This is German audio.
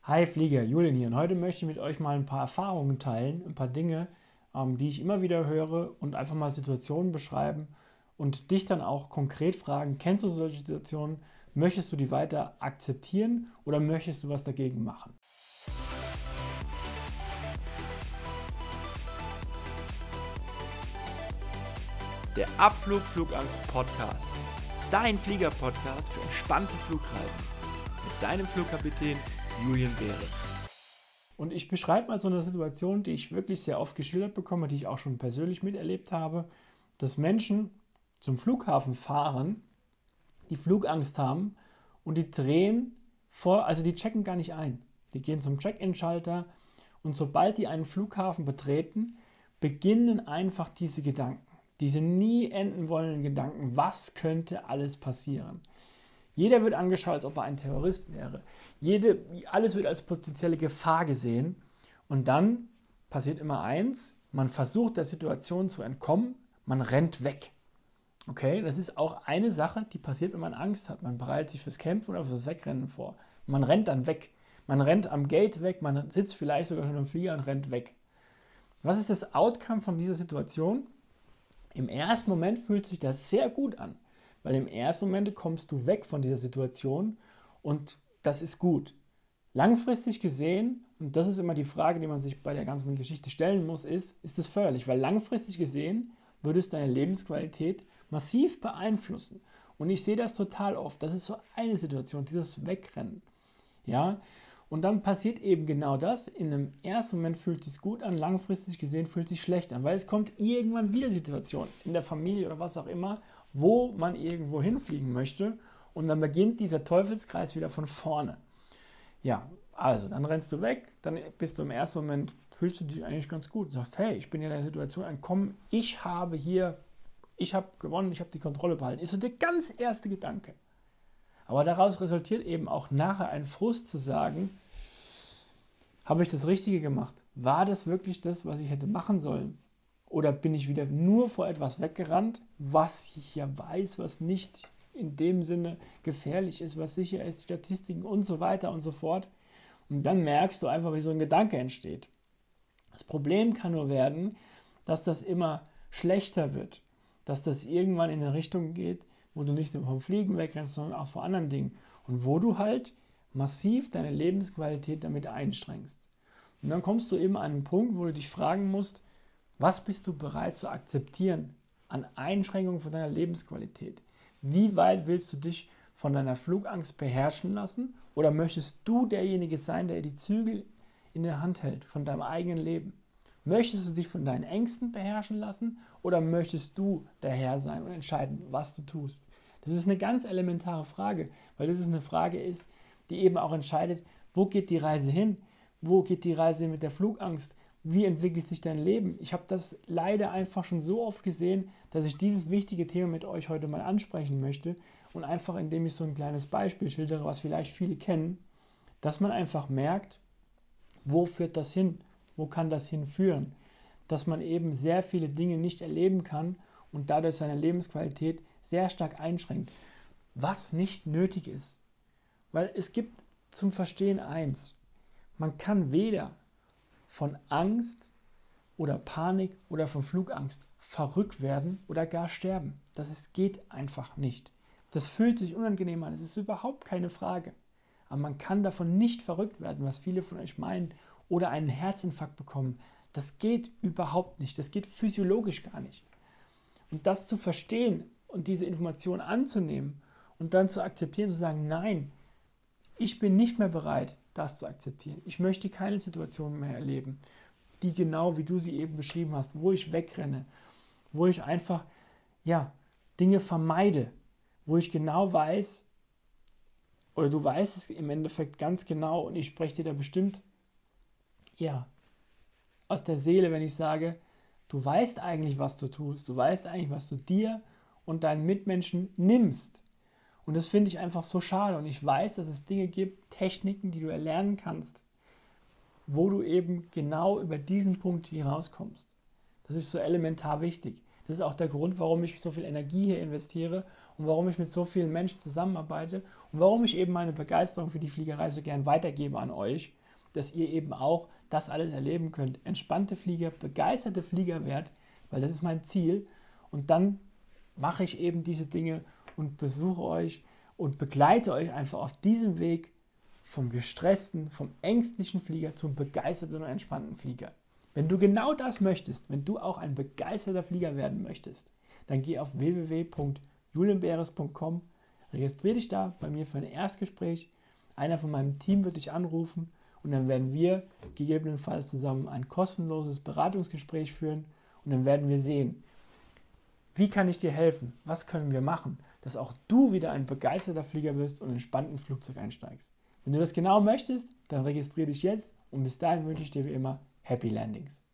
Hi Flieger, Julian hier und heute möchte ich mit euch mal ein paar Erfahrungen teilen, ein paar Dinge, die ich immer wieder höre und einfach mal Situationen beschreiben und dich dann auch konkret fragen, kennst du solche Situationen, möchtest du die weiter akzeptieren oder möchtest du was dagegen machen? Der Abflug Flugangst Podcast. Dein Flieger-Podcast für entspannte Flugreisen. Mit deinem Flugkapitän Julian Beres. Und ich beschreibe mal so eine Situation, die ich wirklich sehr oft geschildert bekomme, die ich auch schon persönlich miterlebt habe, dass Menschen zum Flughafen fahren, die Flugangst haben und die drehen vor, also die checken gar nicht ein. Die gehen zum Check-in-Schalter und sobald die einen Flughafen betreten, beginnen einfach diese Gedanken. Diese nie enden wollenden Gedanken, was könnte alles passieren? Jeder wird angeschaut, als ob er ein Terrorist wäre. Alles wird als potenzielle Gefahr gesehen. Und dann passiert immer eins, man versucht der Situation zu entkommen, man rennt weg. Okay, das ist auch eine Sache, die passiert, wenn man Angst hat. Man bereitet sich fürs Kämpfen oder fürs Wegrennen vor. Man rennt dann weg. Man rennt am Gate weg, man sitzt vielleicht sogar schon im Flieger und rennt weg. Was ist das Outcome von dieser Situation? Im ersten Moment fühlt sich das sehr gut an, weil im ersten Moment kommst du weg von dieser Situation und das ist gut. Langfristig gesehen, und das ist immer die Frage, die man sich bei der ganzen Geschichte stellen muss, ist es förderlich, weil langfristig gesehen würde es deine Lebensqualität massiv beeinflussen. Und ich sehe das total oft. Das ist so eine Situation, dieses Wegrennen. Ja, und dann passiert eben genau das. In einem ersten Moment fühlt es sich gut an, langfristig gesehen fühlt es sich schlecht an, weil es kommt irgendwann wieder Situationen in der Familie oder was auch immer, wo man irgendwo hinfliegen möchte und dann beginnt dieser Teufelskreis wieder von vorne. Ja, also dann rennst du weg, dann bist du im ersten Moment, fühlst du dich eigentlich ganz gut, sagst, hey, ich bin in der Situation entkommen, ich habe gewonnen, ich habe die Kontrolle behalten. Ist so der ganz erste Gedanke. Aber daraus resultiert eben auch nachher ein Frust zu sagen, habe ich das Richtige gemacht? War das wirklich das, was ich hätte machen sollen? Oder bin ich wieder nur vor etwas weggerannt, was ich ja weiß, was nicht in dem Sinne gefährlich ist, was sicher ist, Statistiken und so weiter und so fort. Und dann merkst du einfach, wie so ein Gedanke entsteht. Das Problem kann nur werden, dass das immer schlechter wird, dass das irgendwann in eine Richtung geht, wo du nicht nur vom Fliegen wegrennst, sondern auch vor anderen Dingen und wo du halt massiv deine Lebensqualität damit einschränkst. Und dann kommst du eben an einen Punkt, wo du dich fragen musst, was bist du bereit zu akzeptieren an Einschränkungen von deiner Lebensqualität? Wie weit willst du dich von deiner Flugangst beherrschen lassen oder möchtest du derjenige sein, der die Zügel in der Hand hält von deinem eigenen Leben? Möchtest du dich von deinen Ängsten beherrschen lassen oder möchtest du der Herr sein und entscheiden, was du tust? Das ist eine ganz elementare Frage, weil das ist eine Frage ist, die eben auch entscheidet, wo geht die Reise hin? Wo geht die Reise mit der Flugangst? Wie entwickelt sich dein Leben? Ich habe das leider einfach schon so oft gesehen, dass ich dieses wichtige Thema mit euch heute mal ansprechen möchte und einfach indem ich so ein kleines Beispiel schildere, was vielleicht viele kennen, dass man einfach merkt, wo führt das hin? Wo kann das hinführen? Dass man eben sehr viele Dinge nicht erleben kann und dadurch seine Lebensqualität sehr stark einschränkt. Was nicht nötig ist. Weil es gibt zum Verstehen eins. Man kann weder von Angst oder Panik oder von Flugangst verrückt werden oder gar sterben. Geht einfach nicht. Das fühlt sich unangenehm an, das ist überhaupt keine Frage. Aber man kann davon nicht verrückt werden, was viele von euch meinen, oder einen Herzinfarkt bekommen. Das geht überhaupt nicht. Das geht physiologisch gar nicht. Und das zu verstehen und diese Information anzunehmen und dann zu akzeptieren, zu sagen, nein, ich bin nicht mehr bereit, das zu akzeptieren. Ich möchte keine Situation mehr erleben, die genau wie du sie eben beschrieben hast, wo ich wegrenne, wo ich einfach Dinge vermeide, wo ich genau weiß, oder du weißt es im Endeffekt ganz genau und ich spreche dir da bestimmt aus der Seele, wenn ich sage, du weißt eigentlich, was du tust, du weißt eigentlich, was du dir und deinen Mitmenschen nimmst. Und das finde ich einfach so schade. Und ich weiß, dass es Dinge gibt, Techniken, die du erlernen kannst, wo du eben genau über diesen Punkt hier rauskommst. Das ist so elementar wichtig. Das ist auch der Grund, warum ich so viel Energie hier investiere und warum ich mit so vielen Menschen zusammenarbeite und warum ich eben meine Begeisterung für die Fliegerei so gern weitergebe an euch, dass ihr eben auch das alles erleben könnt. Entspannte Flieger, begeisterte Flieger werdet, weil das ist mein Ziel. Und dann mache ich eben diese Dinge und besuche euch und begleite euch einfach auf diesem Weg vom gestressten, vom ängstlichen Flieger zum begeisterten und entspannten Flieger. Wenn du genau das möchtest, wenn du auch ein begeisterter Flieger werden möchtest, dann geh auf www.julienberes.com, registriere dich da bei mir für ein Erstgespräch. Einer von meinem Team wird dich anrufen und dann werden wir gegebenenfalls zusammen ein kostenloses Beratungsgespräch führen und dann werden wir sehen, wie kann ich dir helfen, was können wir machen, dass auch du wieder ein begeisterter Flieger wirst und entspannt ins Flugzeug einsteigst. Wenn du das genau möchtest, dann registriere dich jetzt und bis dahin wünsche ich dir wie immer Happy Landings.